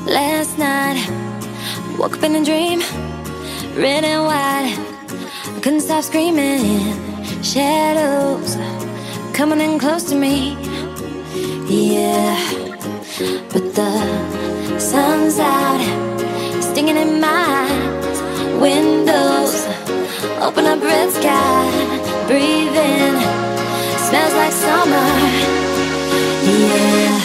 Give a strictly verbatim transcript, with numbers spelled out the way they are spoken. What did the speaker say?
Last night, woke up in a dream, red and white. I couldn't stop screaming. Shadows coming in close to me. Yeah, but the sun's out, stinging in my windows. Open up, red sky, breathe in, smells like summer. Yeah.